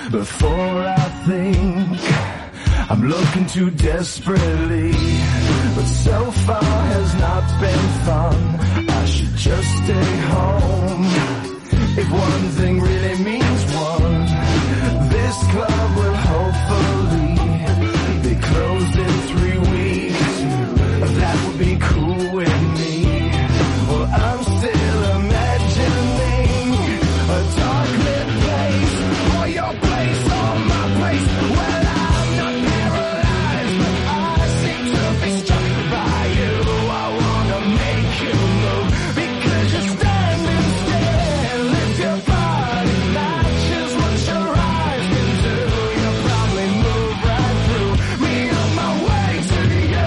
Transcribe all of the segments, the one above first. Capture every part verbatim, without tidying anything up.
before I think I'm looking too desperately, but so far has not been fun. I should just stay home. If one thing really means one, this club will hopefully be closed in three weeks. That would be cool with me. Well, I'm still imagining a dark-lit place, or your place, or my place. Well, I'm not paralyzed, but I seem to be struck by you. I wanna make you move, because you're standing still. If your body matches what your eyes can do, you'll probably move right through me on my way to you.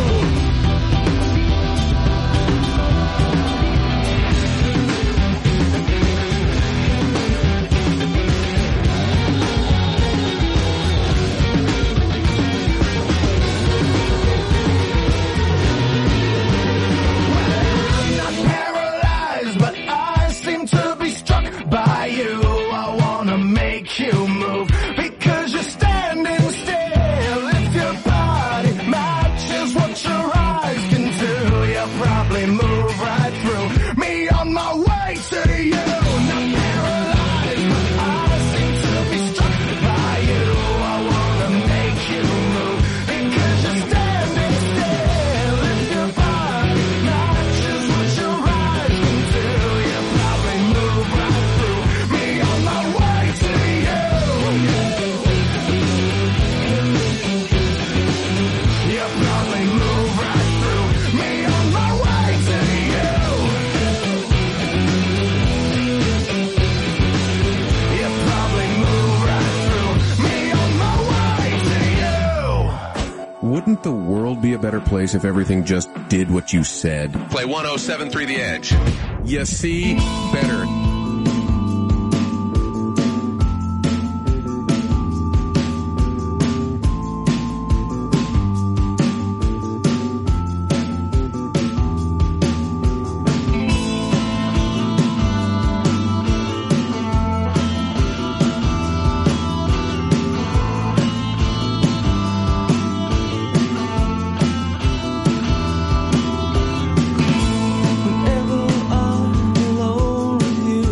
I'm not paralyzed, but I seem to be struck by you. I wanna make you move, because you're standing still. If your body matches what your eyes can do, you'll probably move right through me on my way to you. Not paralyzed, but I seem to be struck by you. I wanna make you move, because you're standing still. If your body matches what your eyes can do, you'll probably move right through me on my way to you. You'll probably move right through me on my way to you. You'll probably move right through me on my way to you. Wouldn't the world be a better place if everything just did what you said? Play one oh seven point three The Edge. You see? Better. Whenever I'm alone with you,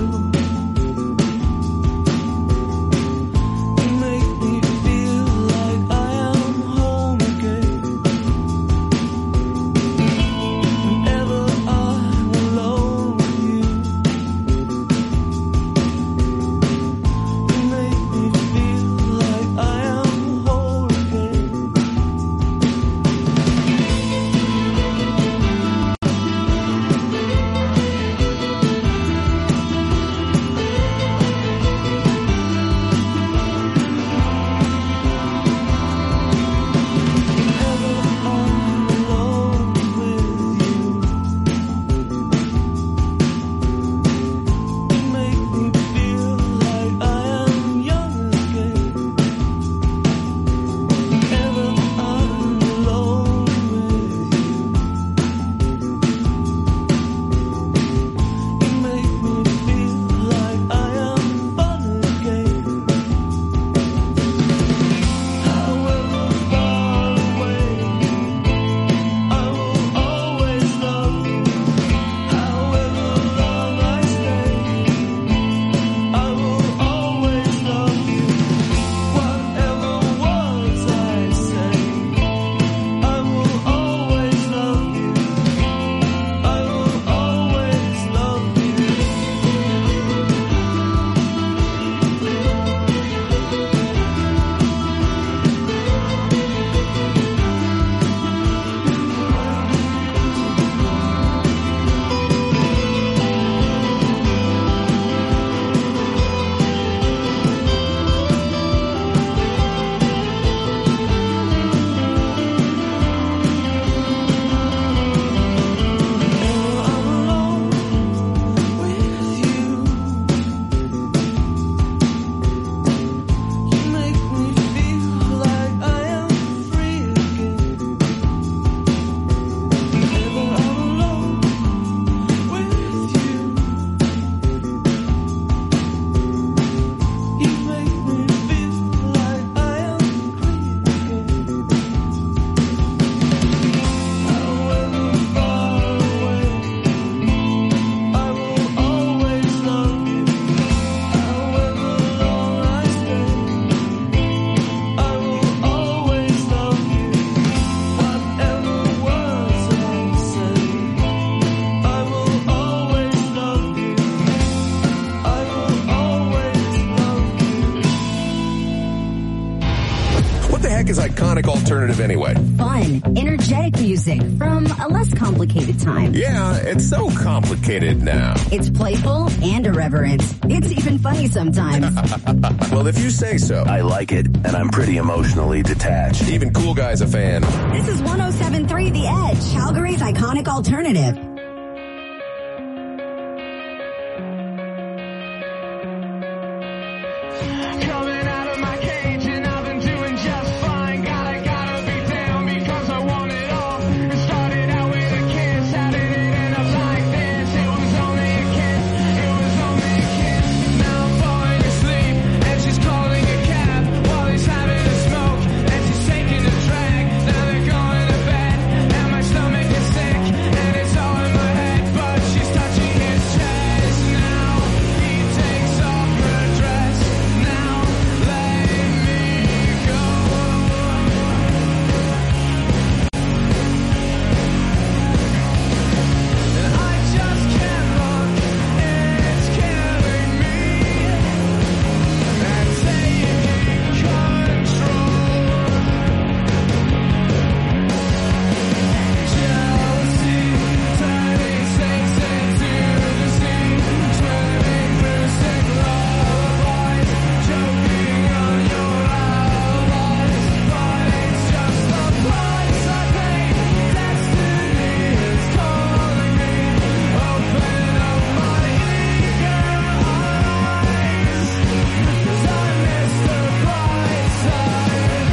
the heck is iconic alternative anyway? Fun, energetic music from a less complicated time. Yeah, it's so complicated now. It's playful and irreverent. It's even funny sometimes. Well, if you say so. I like it, and I'm pretty emotionally detached. Even Cool Guy's a fan. This is one oh seven point three The Edge, Calgary's iconic alternative. Coming out of my cage and I've been doing just fine. Gotta, gotta be down because I want it all. It started out with a kiss. How did it end up like this? It was only a kiss. It was only a kiss. Now I'm falling asleep and she's calling a cab while he's having a smoke and she's taking a drag. Now they're going to bed and my stomach is sick and it's all in my head, but she's touching his chest. Now he takes off her dress. Now let me go. And I just can't look, it's killing me. And taking control. Jealousy, turning snakes into the sea, swimming through sick lullabies, choking on your alibis. But it's just the price I pay. Destiny is calling me. Open up my eager eyes, 'cause I miss the bright side.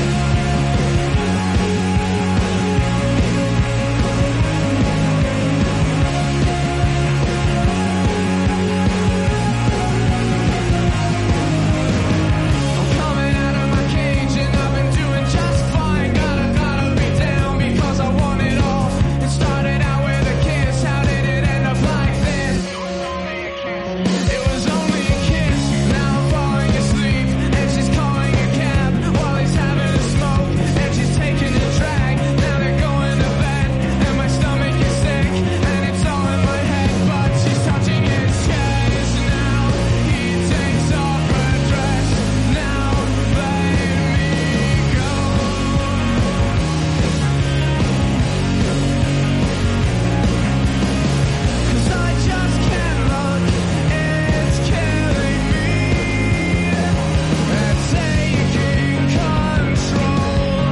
I'm coming out of my cage and I've been doing just fine. Gotta, gotta be down because I want it all. It started out with a kiss. How did it end up like this? It was only a kiss. Now I'm falling asleep and she's calling a cab while he's having a smoke and she's taking a drag. Now they're going to bed and my stomach is sick and it's all in my head, but she's touching his chest. Now he takes off her dress. Now let me go. 'Cause I just can't look, it's killing me. And taking control.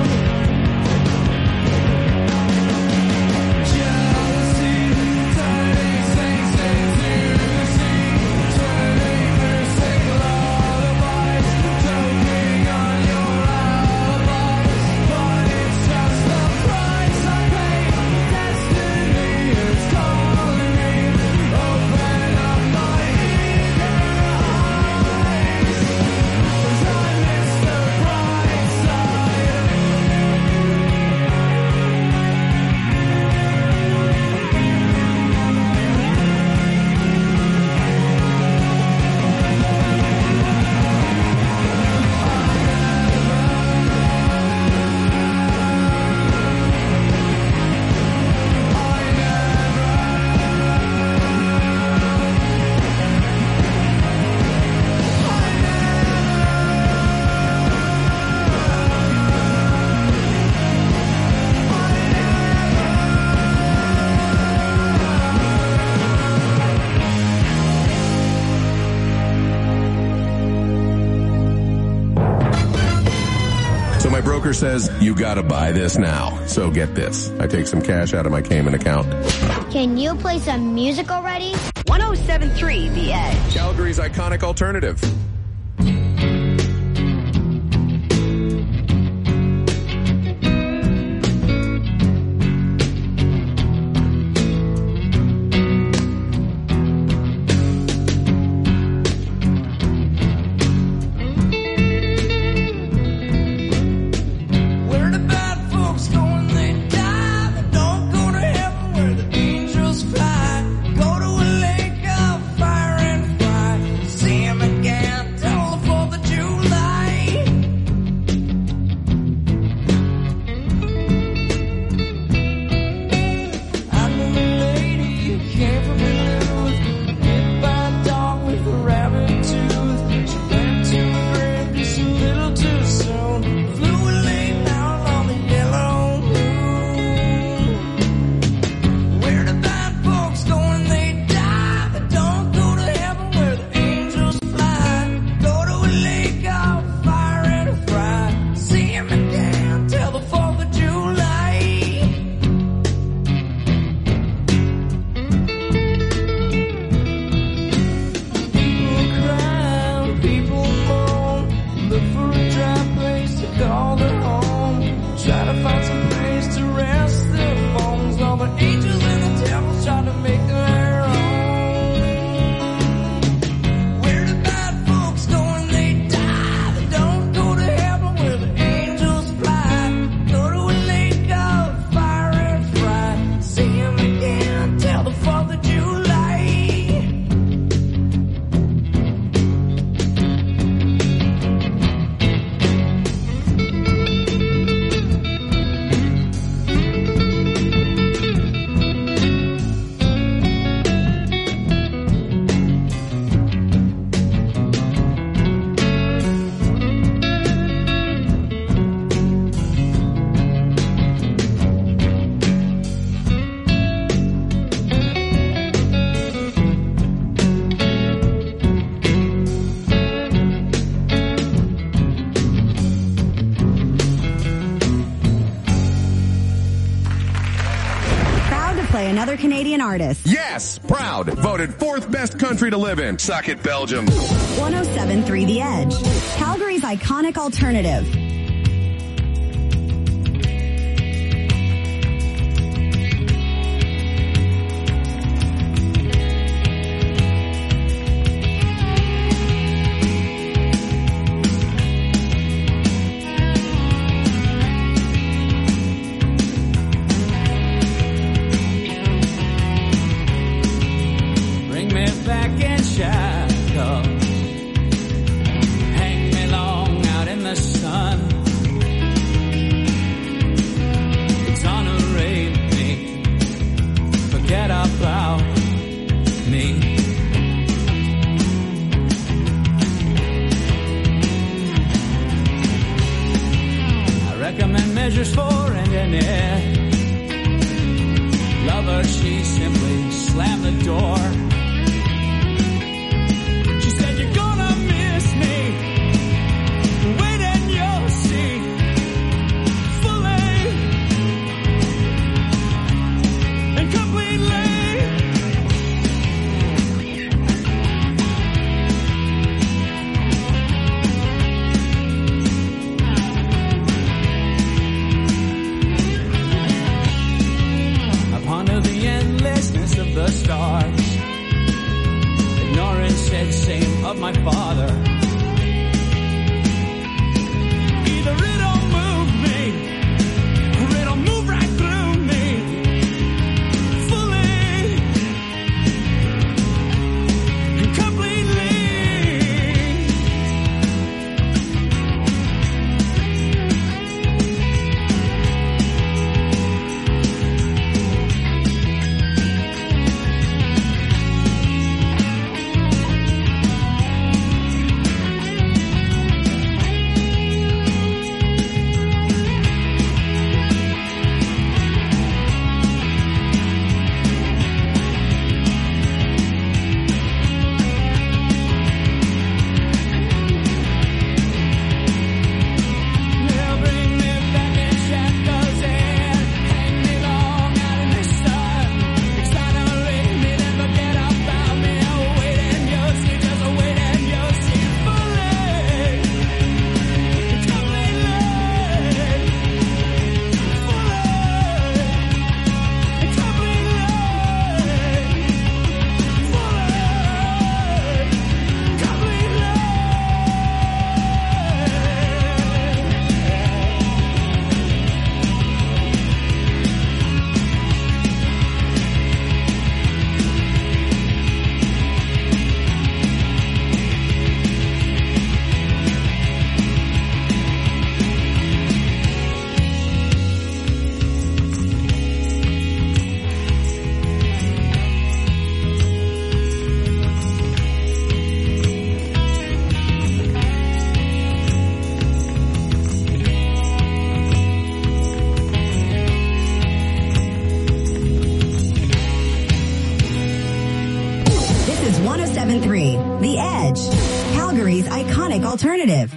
Jealousy, turning snakes into the sea, swimming through sick lullabies, choking on your alibis. But it's just the price I pay. Destiny is calling me. Open up my eager eyes, 'cause I miss the bright side. So my broker says, you gotta buy this now. So get this. I take some cash out of my Cayman account. Can you play some music already? one oh seven point three The Edge. Calgary's iconic alternative. Where the bad folks go when they die? They don't go to heaven where the angels fly. Go to a lake of fire and fry. See 'em again. another Canadian artist. Yes, proud. Voted fourth best country to live in. Suck it, Belgium. one oh seven point three The Edge, Calgary's iconic alternative. Measures for and an air. Lover, she simply slammed the door. She said, you're gonna miss me. Wait and you'll see. Fully and completely. Of the stars, ignorance said same of my father. Either it'll move me, or it'll move right through me, fully and completely. one oh seven point three The Edge, Calgary's iconic alternative.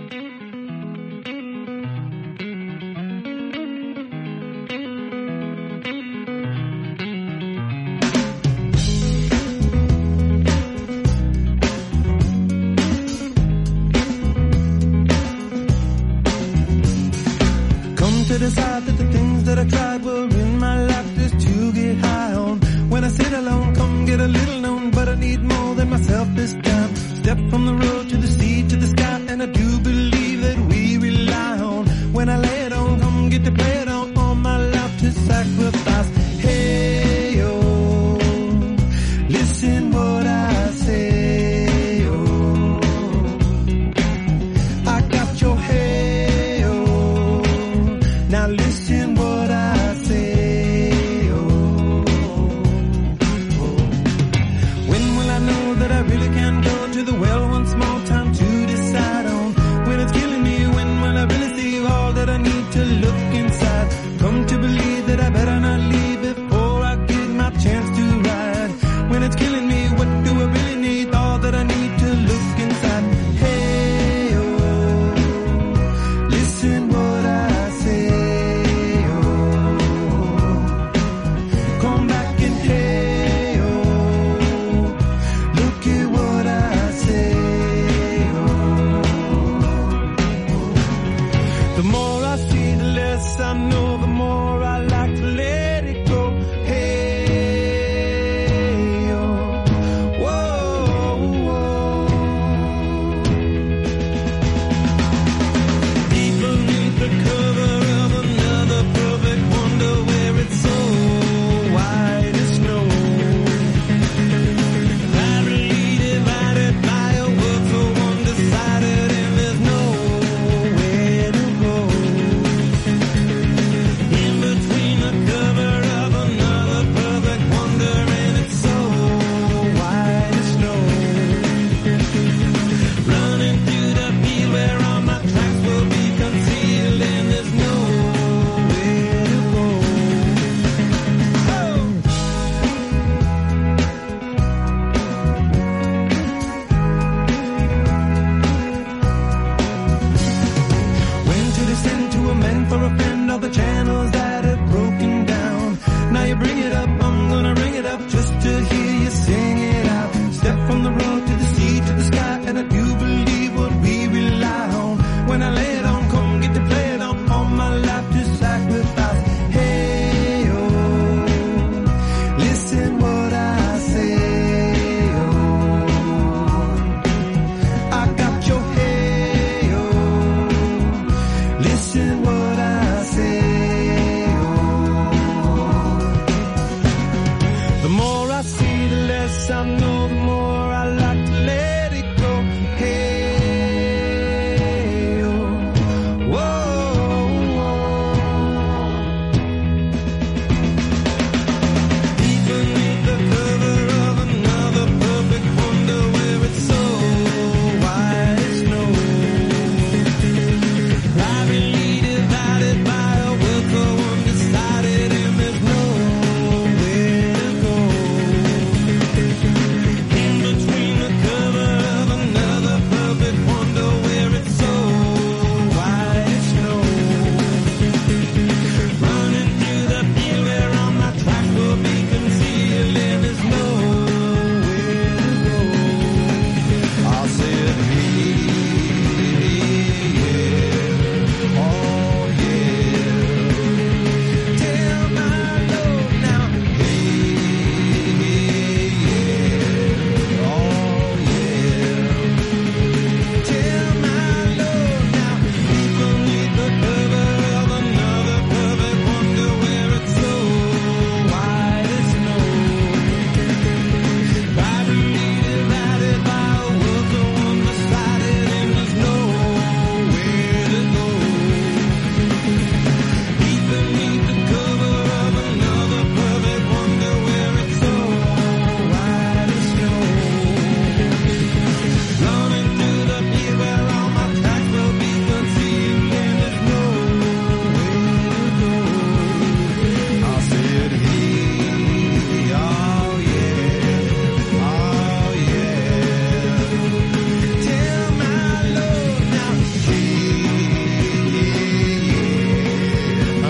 Come to decide that the things that I tried were in my life just to get high on. When I sit alone, come get a little known, but I need more than myself this time. Step from the road to the sea to the sky, and I do believe that we rely on. When I lay it on, come get to play it on, all my life to sacrifice. Hey, oh, listen what I say, oh, I got your hey, oh, now listen what I say. The more I see, the less I know, the more I like to let it go. Hey, oh, whoa, whoa. Deep beneath the cover of another perfect wonder where it's so white as snow. Privately divided by a world so undecided, and there's nowhere to go. In between the cover of another perfect wonder, and it's so white as snow. Running through the field where all my tracks will be concealed, and there's nowhere to go. Oh! When to descend to amend for a friend all the channels that have broken down. Now you bring it up, I'm gonna ring it up just to hear you sing it out. Step from the road to the sea to the sky, and I do believe what we rely on. When I lay it on, come get to play it on, all my life to sacrifice. Hey, oh, listen what I say, oh. I got your hey, oh, listen what I say, oh. The more I see, the less I know, the more I like to let it go. Hey, oh, whoa, whoa. Deep beneath the cover of another perfect wonder where it's so white as snow. Privately divided by a world so undecided, and there's nowhere to go. In between the cover of another perfect wonder where it's so white as snow. Running through the field where all my tracks will be concealed, and there's nowhere to go. I'll say it, hey, yeah, oh yeah. Tell my Lord now, hey, yeah, oh yeah. Tell my Lord now, deep beneath the cover of another perfect wonder where it's so white as snow. Privately divided by a world so undecided, and there's nowhere to go. Deep beneath the cover of another perfect wonder where it's so white as snow. Running through the field where all my tracks will be concealed, and there's nowhere to go. I'll say it, hey, oh yeah, oh yeah. Tell my Lord now, hey, yeah, oh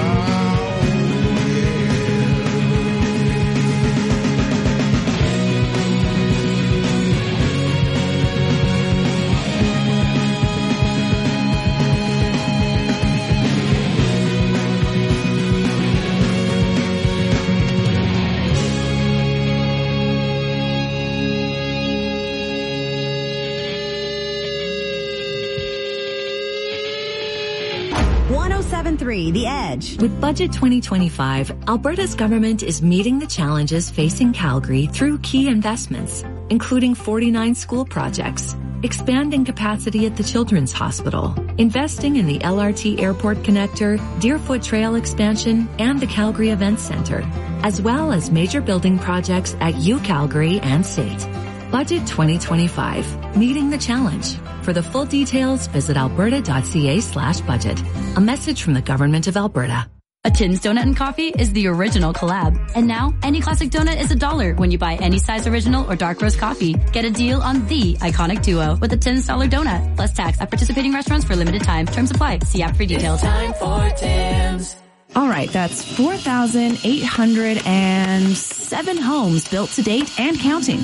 one oh seven point three The Edge. With Budget twenty twenty-five, Alberta's government is meeting the challenges facing Calgary through key investments, including forty-nine school projects, expanding capacity at the Children's Hospital, investing in the L R T Airport Connector, Deerfoot Trail expansion, and the Calgary Events Centre, as well as major building projects at U Calgary and S A T. Budget twenty twenty-five, meeting the challenge. For the full details, visit alberta.ca slash budget. A message from the Government of Alberta. A Tim's Donut and Coffee is the original collab. And now, any classic donut is a dollar when you buy any size original or dark roast coffee. Get a deal on the iconic duo with a Tim's dollar donut, plus tax at participating restaurants for limited time. Terms apply. See app for details. It's time for Tim's. All right, that's four thousand eight hundred seven homes built to date and counting.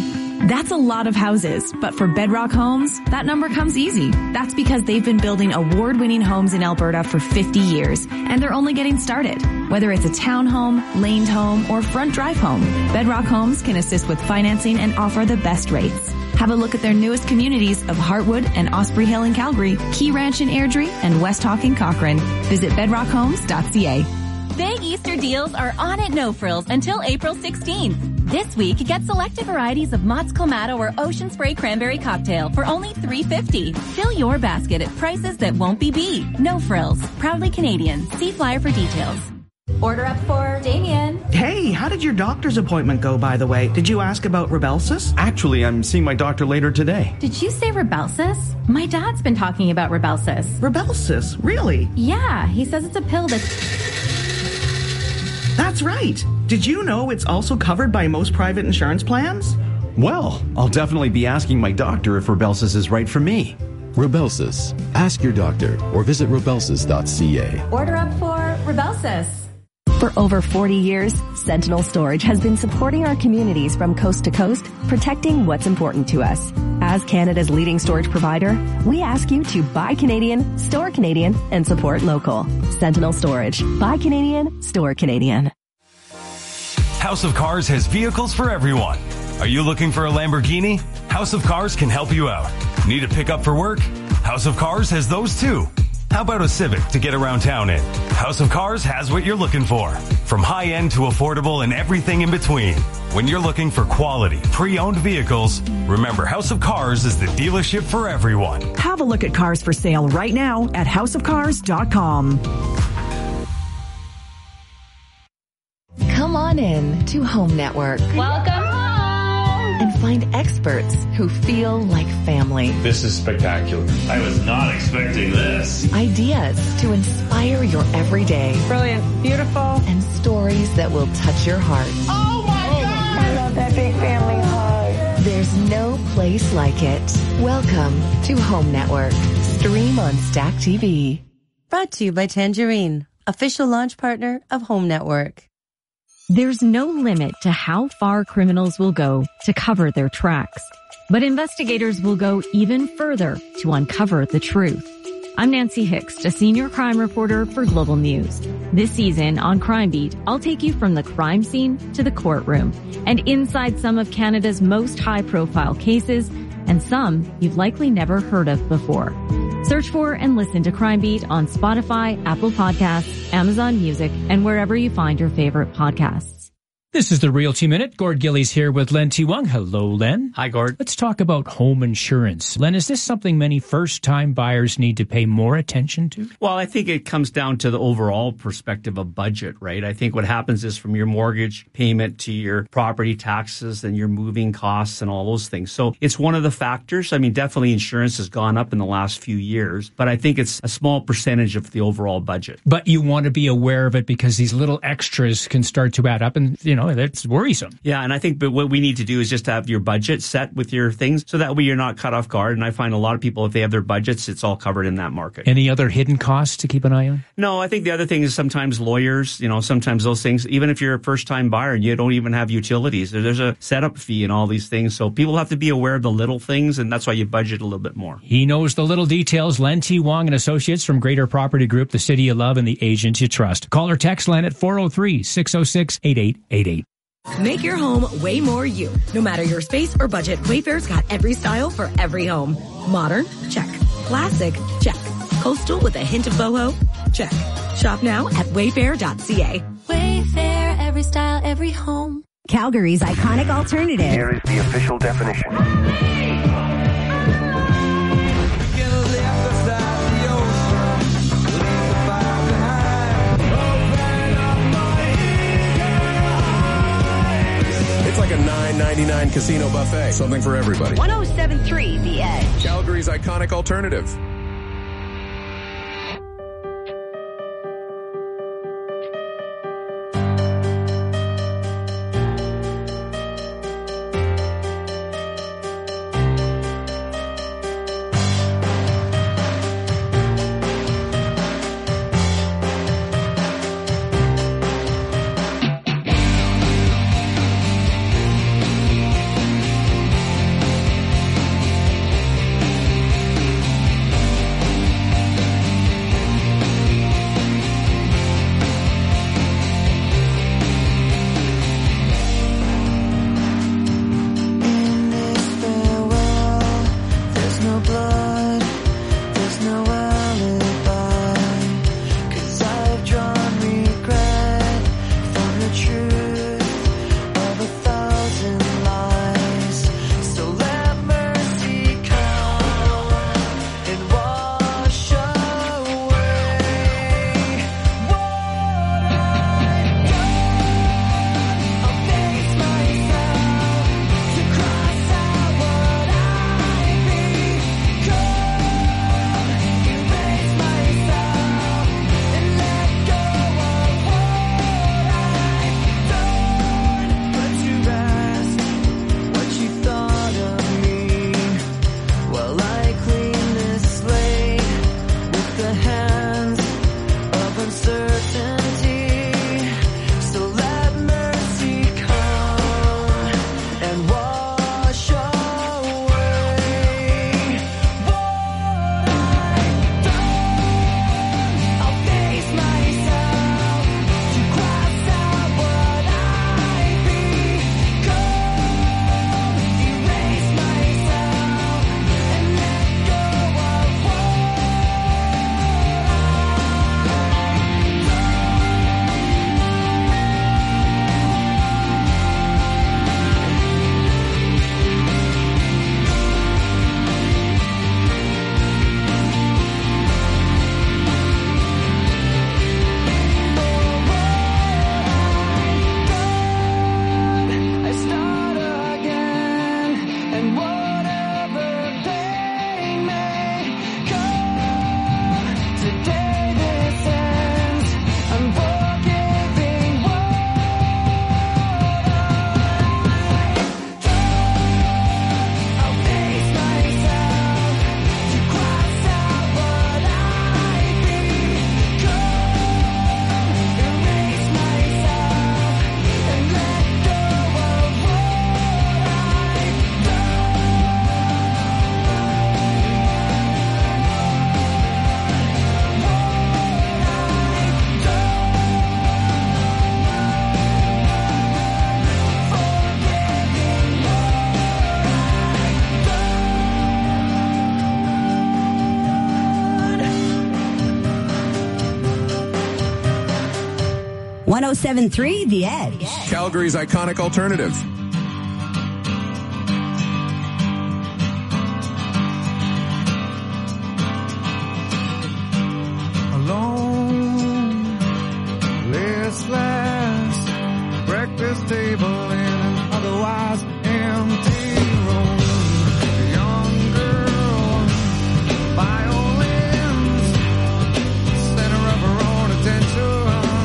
That's a lot of houses, but for Bedrock Homes, that number comes easy. That's because they've been building award-winning homes in Alberta for fifty years, and they're only getting started. Whether it's a townhome, laned home, or front drive home, Bedrock Homes can assist with financing and offer the best rates. Have a look at their newest communities of Heartwood and Osprey Hill in Calgary, Key Ranch in Airdrie, and West Hawk in Cochrane. Visit bedrock homes dot c a. Big Easter deals are on at No Frills until April sixteenth. This week, get selected varieties of Mott's Clamato or Ocean Spray Cranberry Cocktail for only three fifty. Fill your basket at prices that won't be beat. No Frills. Proudly Canadian. See flyer for details. Order up for Damien. Hey, how did your doctor's appointment go, by the way? Did you ask about Rybelsus? Actually, I'm seeing my doctor later today. Did you say Rybelsus? My dad's been talking about Rybelsus. Rybelsus? Really? Yeah, he says it's a pill that's... That's right. Did you know it's also covered by most private insurance plans? Well, I'll definitely be asking my doctor if Rybelsus is right for me. Rybelsus. Ask your doctor or visit rybelsus dot c a. Order up for Rybelsus. For over forty years, Sentinel Storage has been supporting our communities from coast to coast, protecting what's important to us. As Canada's leading storage provider, we ask you to buy Canadian, store Canadian, and support local. Sentinel Storage. Buy Canadian, store Canadian. House of Cars has vehicles for everyone. Are you looking for a Lamborghini? House of Cars can help you out. Need a pickup for work? House of Cars has those too. How about a Civic to get around town in? House of Cars has what you're looking for. From high-end to affordable and everything in between. When you're looking for quality, pre-owned vehicles, remember House of Cars is the dealership for everyone. Have a look at cars for sale right now at house of cars dot com. Come on in to Home Network. Welcome home! And find experts who feel like family. This is spectacular. I was not expecting this. Ideas to inspire your everyday. Brilliant. Beautiful. And stories that will touch your heart. Oh my God! I love that big family hug. There's no place like it. Welcome to Home Network. Stream on Stack T V. Brought to you by Tangerine, official launch partner of Home Network. There's no limit to how far criminals will go to cover their tracks, but investigators will go even further to uncover the truth. I'm Nancy Hicks, a senior crime reporter for Global News. This season on Crime Beat, I'll take you from the crime scene to the courtroom and inside some of Canada's most high-profile cases and some you've likely never heard of before. Search for and listen to Crime Beat on Spotify, Apple Podcasts, Amazon Music, and wherever you find your favorite podcasts. This is the Realty Minute. Gord Gillies here with Len T. Wong. Hello, Len. Hi, Gord. Let's talk about home insurance. Len, is this something many first-time buyers need to pay more attention to? Well, I think it comes down to the overall perspective of budget, right? I think what happens is from your mortgage payment to your property taxes and your moving costs and all those things. So it's one of the factors. I mean, definitely insurance has gone up in the last few years, but I think it's a small percentage of the overall budget. But you want to be aware of it because these little extras can start to add up and, you know, that's worrisome. Yeah, and I think but what we need to do is just to have your budget set with your things so that way you're not cut off guard. And I find a lot of people, if they have their budgets, it's all covered in that market. Any other hidden costs to keep an eye on? No, I think the other thing is sometimes lawyers, you know, sometimes those things, even if you're a first-time buyer and you don't even have utilities, there's a setup fee and all these things. So people have to be aware of the little things, and that's why you budget a little bit more. He knows the little details. Len T. Wong and Associates from Greater Property Group, the city you love and the agent you trust. Call or text Len at four oh three, six oh six, eight eight eight eight. Make your home way more you. No matter your space or budget, Wayfair's got every style for every home. Modern? Check. Classic? Check. Coastal with a hint of boho? Check. Shop now at wayfair dot c a. Wayfair, every style, every home. Calgary's iconic alternative. Here is the official definition. It's like a nine ninety-nine casino buffet. Something for everybody. one oh seven point three The Edge. Calgary's iconic alternative. one oh seven point three The Edge. Calgary's iconic alternative. Alone, listless, breakfast table in an otherwise empty room. A young girl, violins, center of her own attention.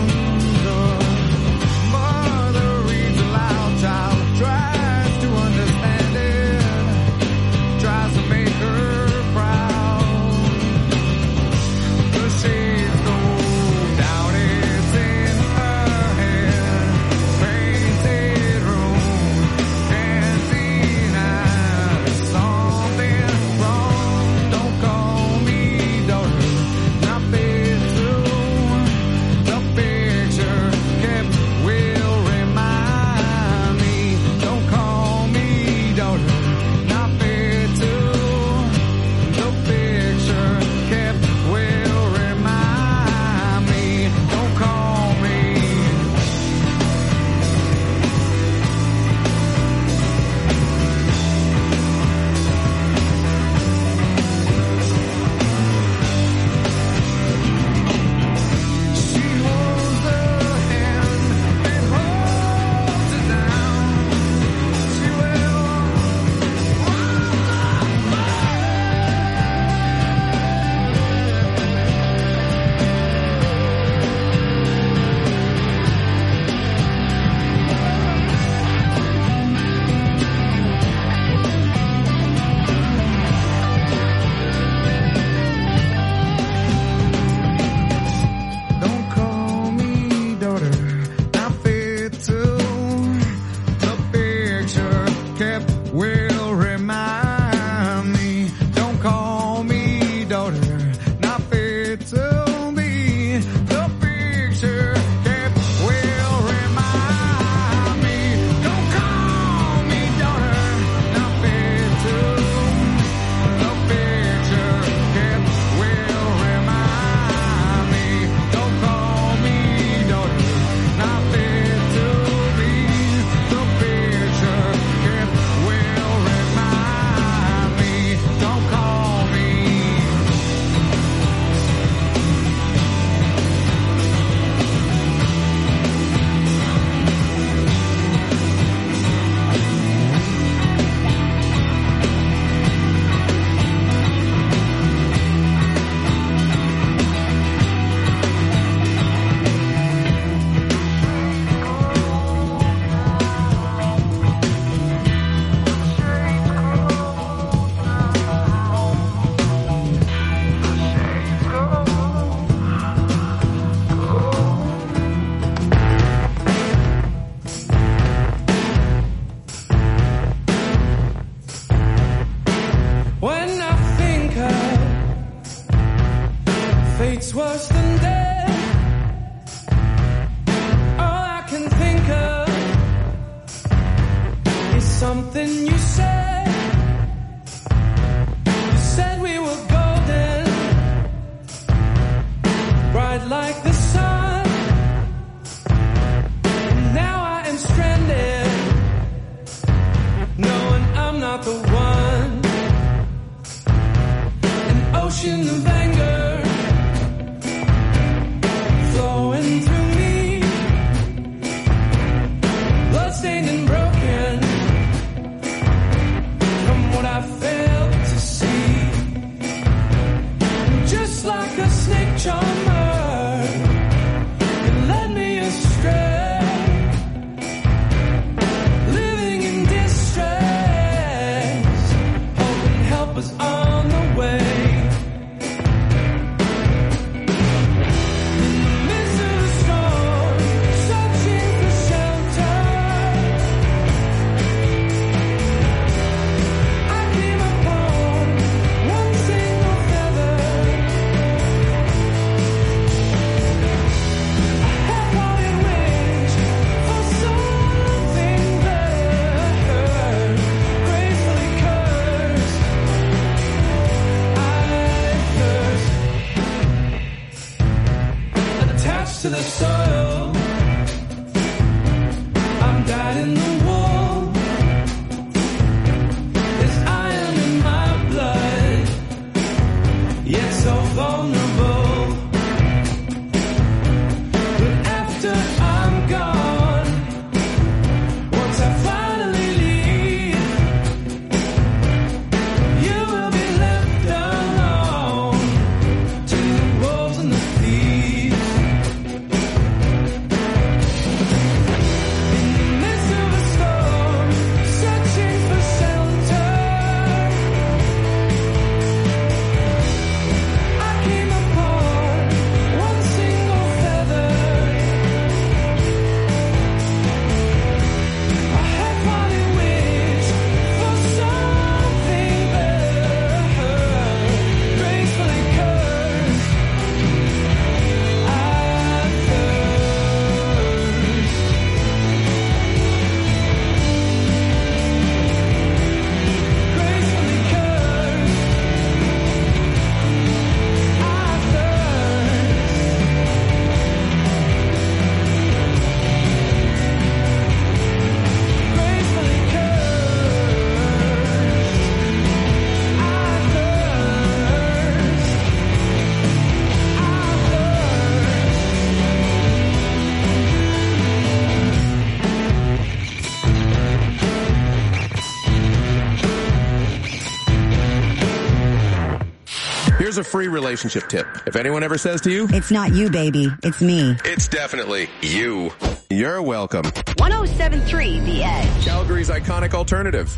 The mother reads aloud, child tries to understand it, tries to make her proud. The shades go down, it's in her head, painted room, canteen eyes, something wrong. Don't call me daughter, nothing to the picture kept will remind me. Don't call me daughter, nothing to the picture kept will remind me. Don't call me. She holds her hand and holds it down. She will. Don't call me daughter, not fit to the picture kept will remind me. Don't call me daughter, not fit to be the picture kept will remind me. Don't call me daughter, not fit to the picture kept will remind me. Don't call me daughter, not fit to be the picture kept will remind me. Don't call me. When I think of fate's worse than death, all I can think of is something you said. You said we were golden, bright like the sun. Now I am stranded, knowing I'm not the one. An ocean of anger flowing through me, bloodstained and broken from what I failed to see. Just like a snake charmer, it led me astray, living in distress, hoping help was on the way. To the soil, a free relationship tip. If anyone ever says to you, It's not you, baby. It's me. it's definitely you. You're welcome. one oh seven point three The Edge. Calgary's iconic alternative.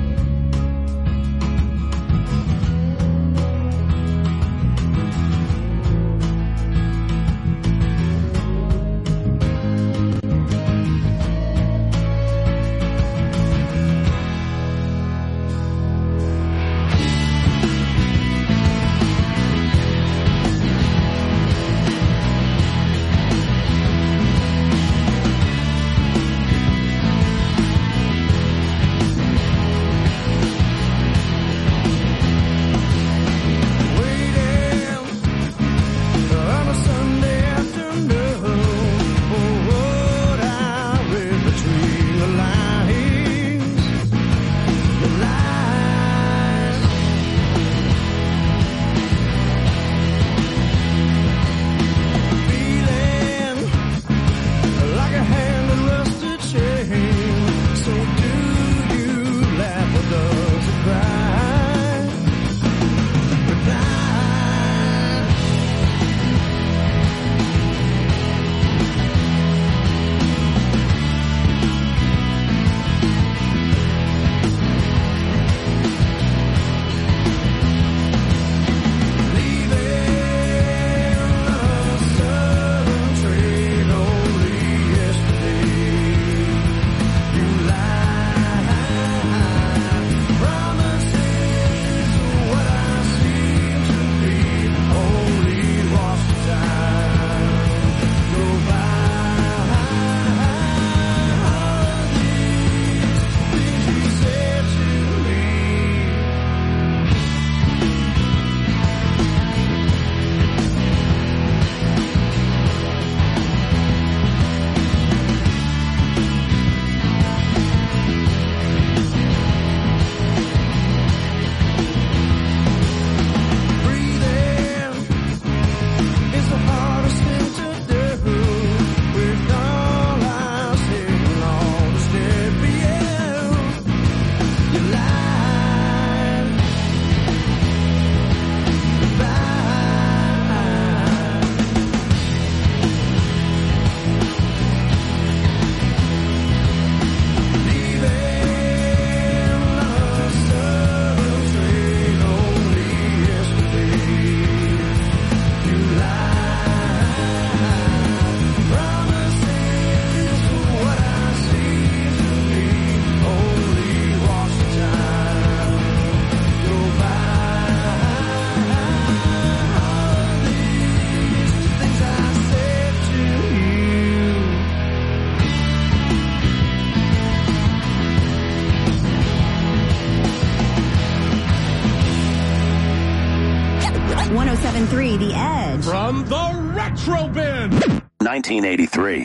one oh seven point three The Edge. From the Retro Bin. nineteen eighty-three.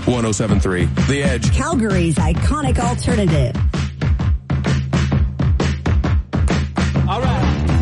one oh seven point three The Edge. Calgary's iconic alternative. All right.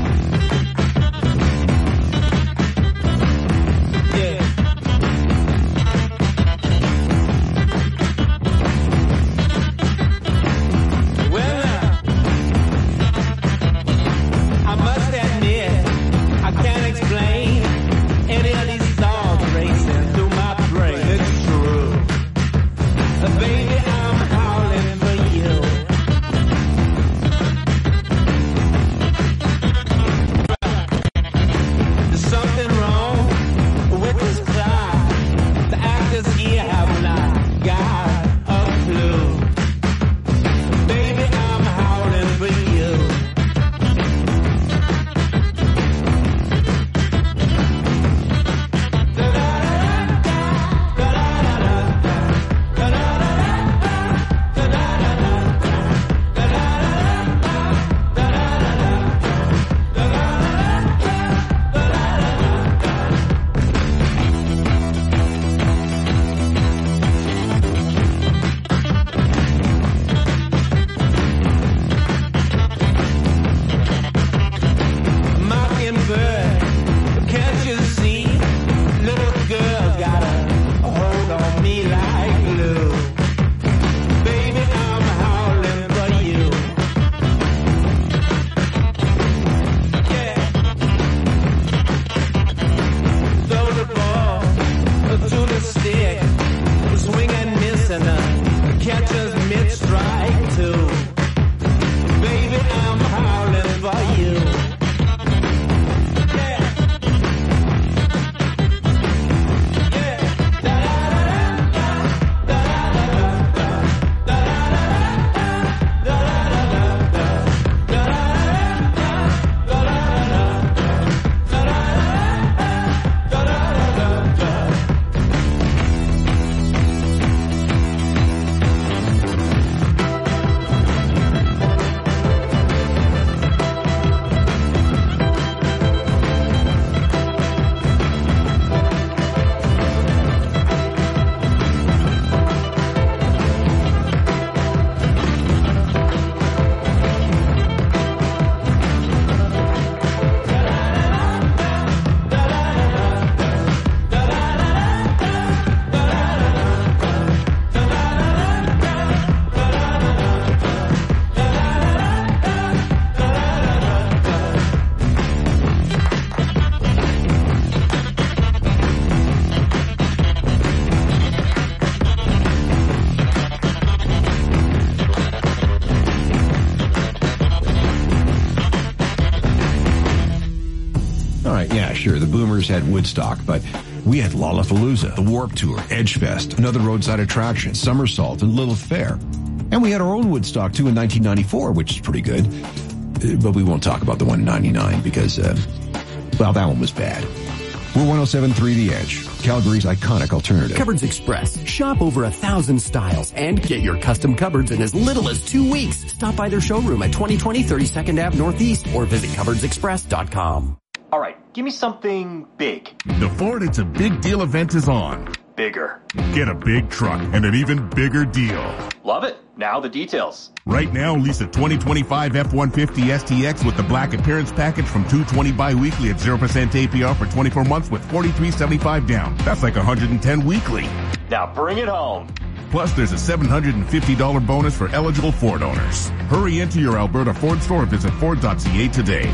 Sure, the Boomers had Woodstock, but we had Lollapalooza, the Warp Tour, Edgefest, another roadside attraction, Somersault, and Lilith Fair. And we had our own Woodstock, too, in nineteen ninety-four, which is pretty good. Uh, but we won't talk about the one in ninety-nine because, uh, well, that one was bad. We're one oh seven point three The Edge, Calgary's iconic alternative. Cupboards Express. Shop over a thousand styles and get your custom cupboards in as little as two weeks. Stop by their showroom at twenty twenty thirty-second Avenue Northeast or visit cupboards express dot com. All right, give me something big. The Ford It's a Big Deal event is on. Bigger. Get a big truck and an even bigger deal. Love it. Now the details. Right now, lease a twenty twenty-five F one fifty S T X with the black appearance package from two hundred twenty bi-weekly at zero percent A P R for twenty-four months with forty-three seventy-five down. That's like one hundred ten weekly. Now bring it home. Plus, there's a seven hundred fifty dollars bonus for eligible Ford owners. Hurry into your Alberta Ford store or visit Ford dot C A today.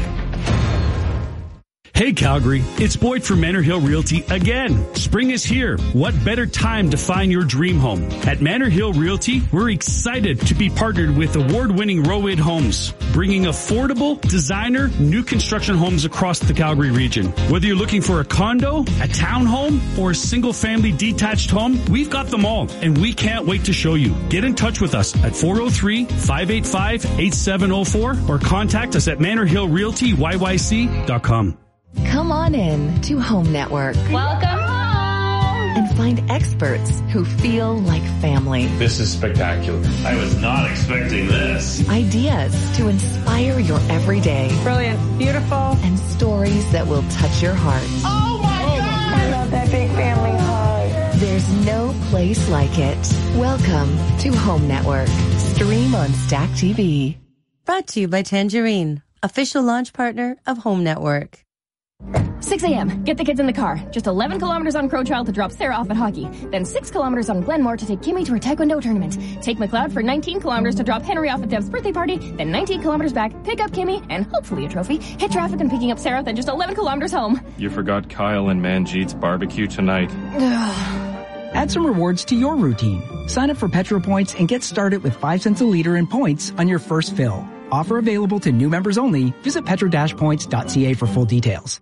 Hey Calgary, it's Boyd from Manor Hill Realty again. Spring is here. What better time to find your dream home? At Manor Hill Realty, we're excited to be partnered with award-winning Roid Homes, bringing affordable, designer, new construction homes across the Calgary region. Whether you're looking for a condo, a townhome, or a single-family detached home, we've got them all, and we can't wait to show you. Get in touch with us at four oh three, five eight five, eight seven oh four or contact us at manor hill realty y y c dot com. Come on in to Home Network. Welcome home! And find experts who feel like family. This is spectacular. I was not expecting this. Ideas to inspire your everyday. Brilliant. Beautiful. And stories that will touch your heart. Oh my God! I love that big family hug. There's no place place like it. Welcome to Home Network. Stream on Stack T V. Brought to you by Tangerine, official launch partner of Home Network. six a.m. Get the kids in the car. Just eleven kilometers on Crow Trail to drop Sarah off at hockey. Then six kilometers on Glenmore to take Kimmy to her Taekwondo tournament. Take McLeod for nineteen kilometers to drop Henry off at Deb's birthday party. Then nineteen kilometers back, pick up Kimmy, and hopefully a trophy. Hit traffic and picking up Sarah, then just eleven kilometers home. You forgot Kyle and Manjeet's barbecue tonight. Add some rewards to your routine. Sign up for Petro Points and get started with five cents a liter in points on your first fill. Offer available to new members only. Visit petro dash points dot c a for full details.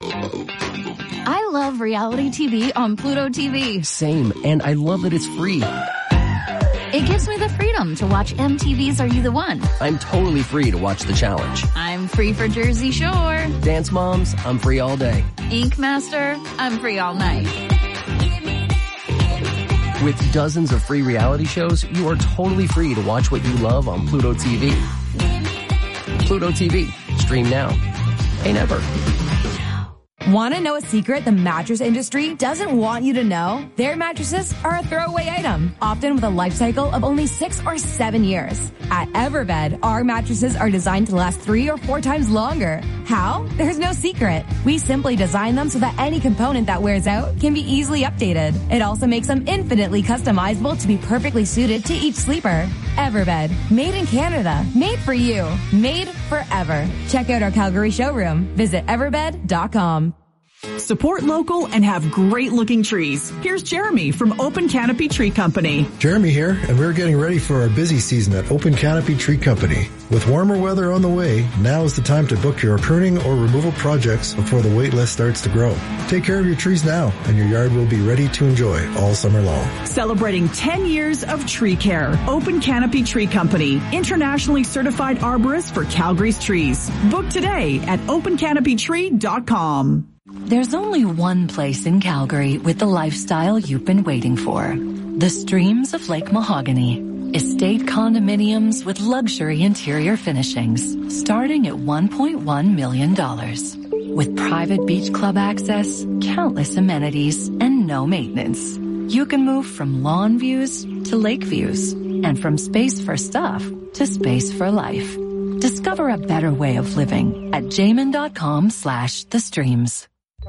I love reality T V on Pluto T V. Same, and I love that it's free. It gives me the freedom to watch M T V's Are You the One? I'm totally free to watch The Challenge. I'm free for Jersey Shore. Dance Moms, I'm free all day. Ink Master, I'm free all night. With dozens of free reality shows, you are totally free to watch what you love on Pluto T V. Pluto T V. Stream now. Pay never. Want to know a secret the mattress industry doesn't want you to know? Their mattresses are a throwaway item, often with a life cycle of only six or seven years. At Everbed, our mattresses are designed to last three or four times longer. How? There's no secret. We simply design them so that any component that wears out can be easily updated. It also makes them infinitely customizable to be perfectly suited to each sleeper. Everbed, made in Canada, made for you, made forever. Check out our Calgary showroom. Visit everbed dot com. Support local and have great-looking trees. Here's Jeremy from Open Canopy Tree Company. Jeremy here, and we're getting ready for our busy season at Open Canopy Tree Company. With warmer weather on the way, now is the time to book your pruning or removal projects before the wait list starts to grow. Take care of your trees now, and your yard will be ready to enjoy all summer long. Celebrating ten years of tree care. Open Canopy Tree Company, internationally certified arborist for Calgary's trees. Book today at open canopy tree dot com. There's only one place in Calgary with the lifestyle you've been waiting for. The Streams of Lake Mahogany. Estate condominiums with luxury interior finishings starting at one point one million dollars. With private beach club access, countless amenities, and no maintenance. You can move from lawn views to lake views and from space for stuff to space for life. Discover a better way of living at jamin.com slash the streams.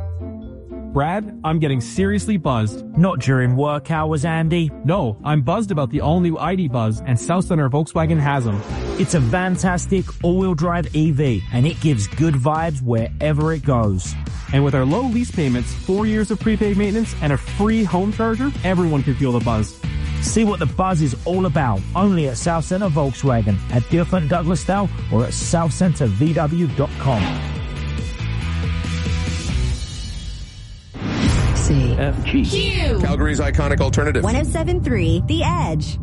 Brad, I'm getting seriously buzzed. Not during work hours, Andy. No, I'm buzzed about the all-new I D Buzz, and South Center Volkswagen has them. It's a fantastic all-wheel drive E V, and it gives good vibes wherever it goes. And with our low lease payments, four years of prepaid maintenance, and a free home charger, everyone can feel the buzz. See what the buzz is all about, only at South Center Volkswagen, at Deerfoot Douglasdale, or at south center v w dot com. C F G Q Calgary's iconic alternative. one oh seven point three The Edge.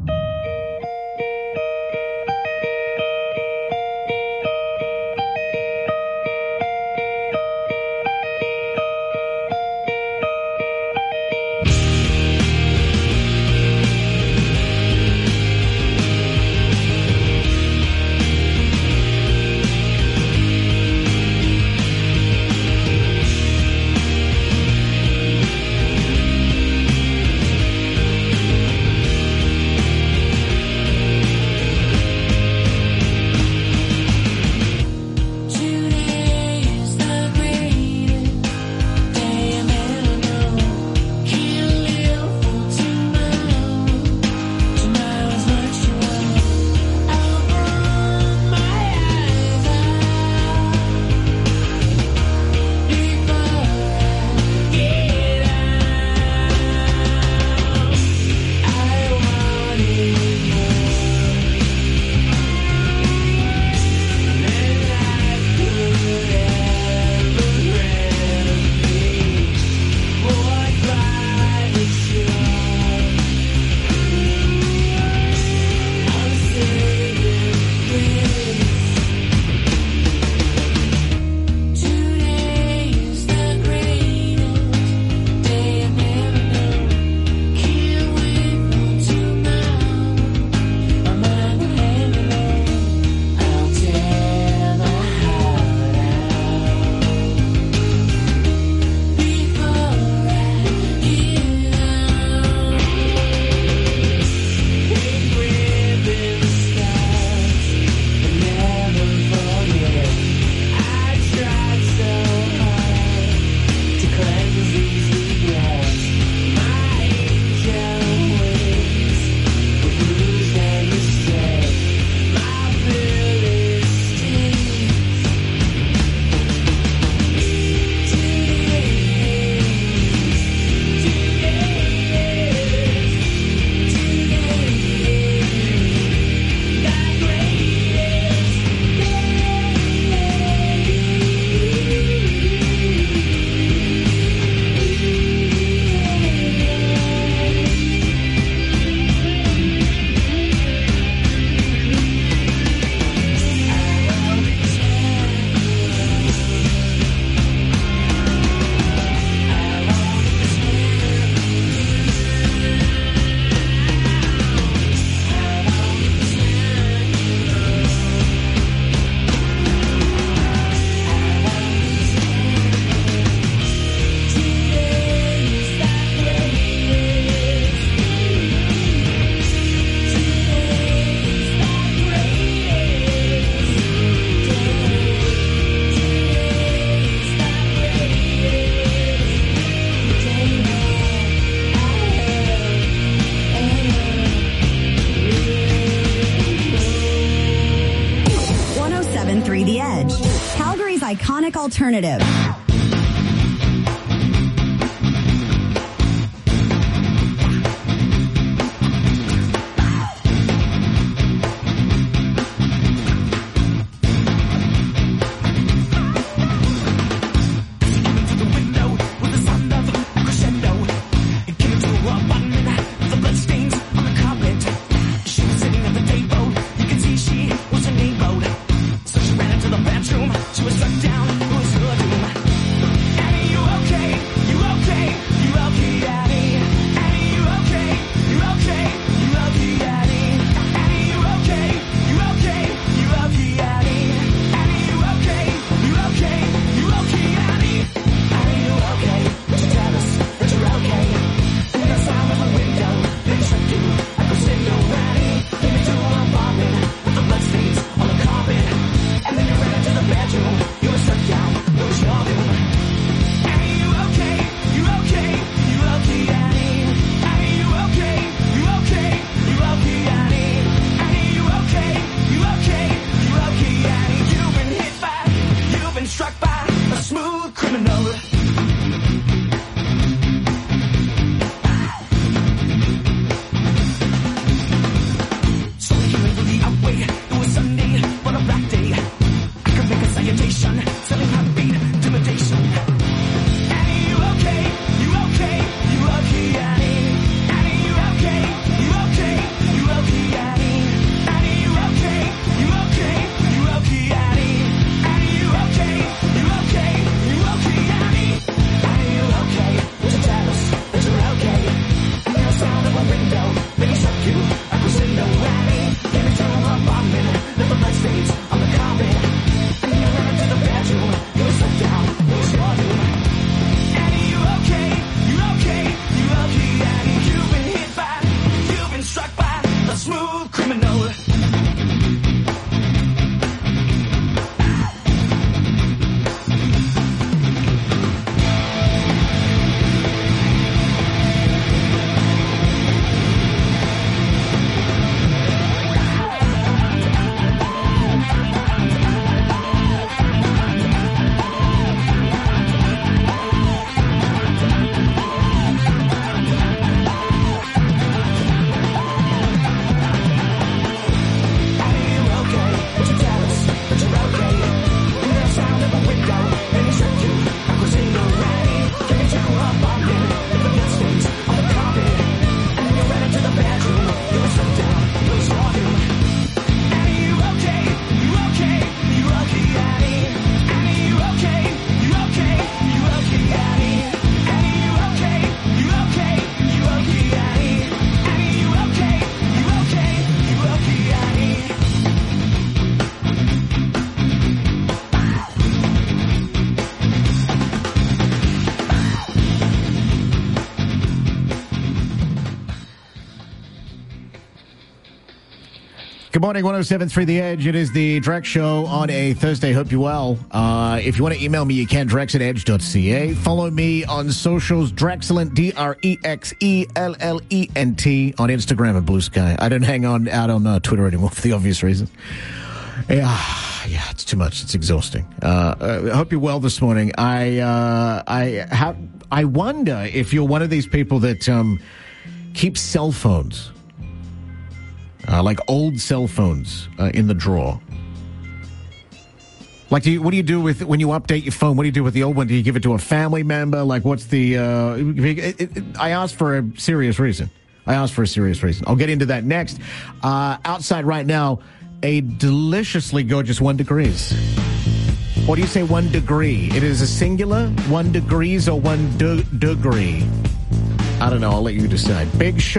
iconic alternative. Good morning, one oh seven point three The Edge. It is the Drex Show on a Thursday. Hope you're well. Uh, if you want to email me, you can, drex at edge dot c a. Follow me on socials, Drexcellent, D R E X E L L E N T, on Instagram and Blue Sky. I don't hang on out on uh, Twitter anymore for the obvious reasons. Yeah, yeah, it's too much. It's exhausting. Uh, I hope you're well this morning. I, uh, I, have, I wonder if you're one of these people that um, keeps cell phones. Uh, like old cell phones uh, in the drawer. Like, do you, what do you do with when you update your phone? What do you do with the old one? Do you give it to a family member? Like, what's the? Uh, it, it, I asked for a serious reason. I asked for a serious reason. I'll get into that next. Uh, outside right now, a deliciously gorgeous one degrees. Or do you say one degree? It is a singular, one degrees or one de- degree. I don't know. I'll let you decide. Big show.